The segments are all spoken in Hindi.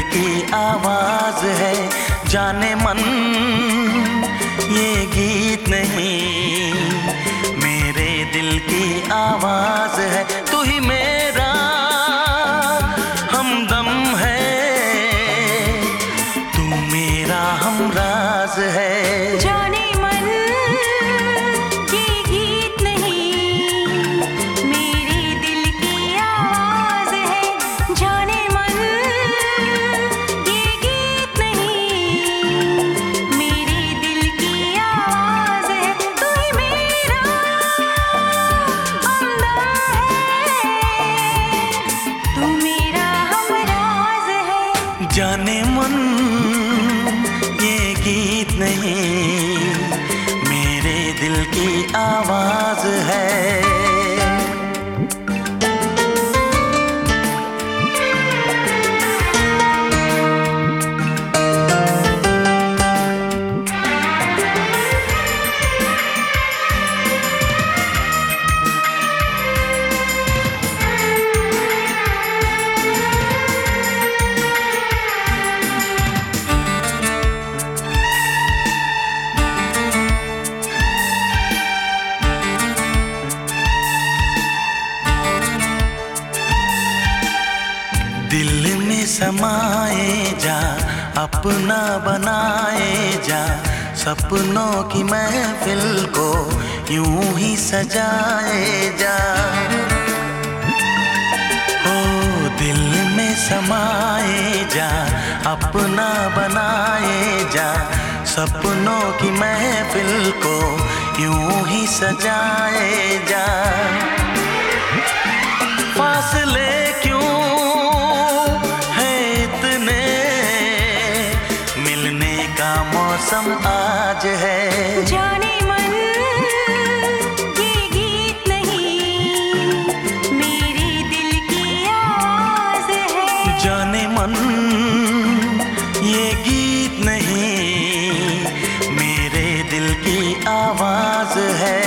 की आवाज है, जाने मन ये गीत नहीं, मेरे दिल की आवाज है। तू ही मेरा हमदम है, तू मेरा हमराज है। जाने मन ये गीत नहीं, मेरे दिल की आवाज है। जाने मन ये गीत नहीं, मेरे दिल की आवाज है। तू ही मेरा हमदम है, तू मेरा हमराज है। जाने मन ये गीत नहीं, मेरे दिल की आवाज है। दिल में समाए जा, अपना बनाए जा, सपनों की महफिल को यूं ही सजाए जा। ओ दिल में समाए जा, अपना बनाए जा, सपनों की महफिल को यूं ही सजाए जा। फासले क्यों मौसम आज है। जाने मन ये गीत नहीं, मेरे दिल की आवाज है। जाने मन ये गीत नहीं, मेरे दिल की आवाज है।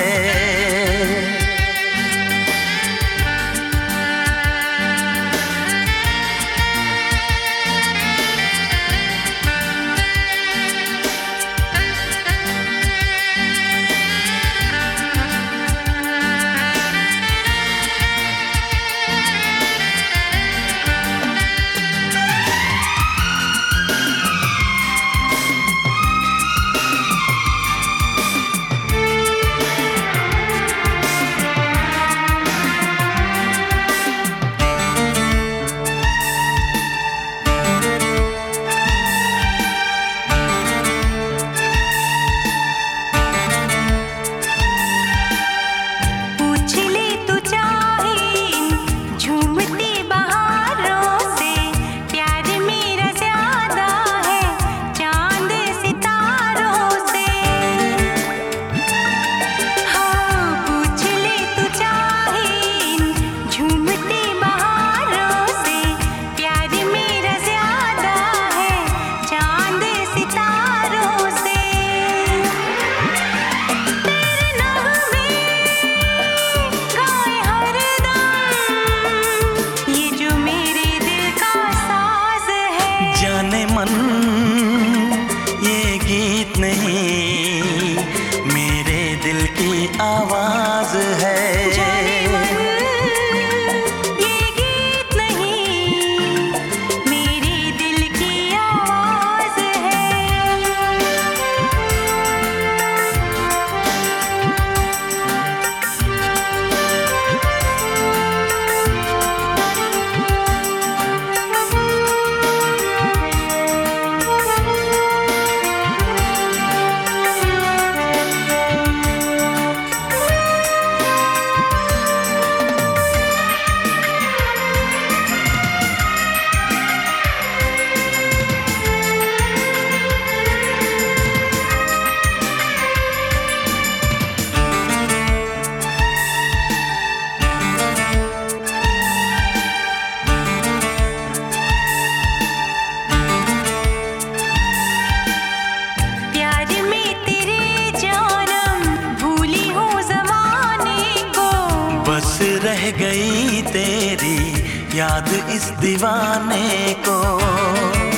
जाने मन ये गीत नहीं, मेरे दिल की आवाज है। जाने मन ये गीत नहीं, मेरे दिल की आवाज है। रह गई तेरी याद इस दीवाने को।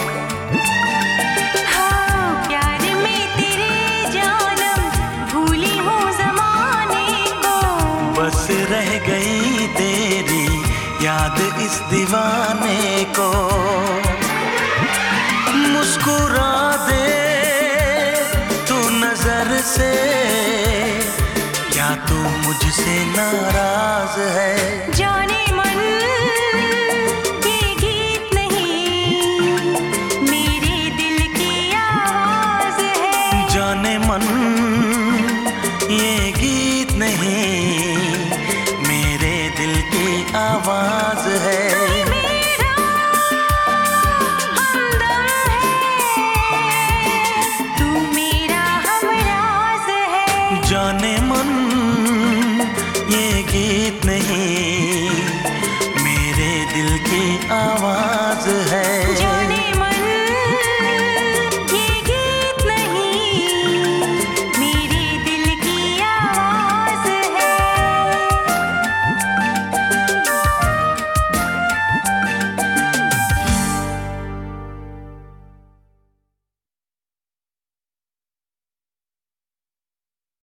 दीवाने को मुस्कुरा दे तू नजर से, क्या तू मुझसे नाराज है? जाने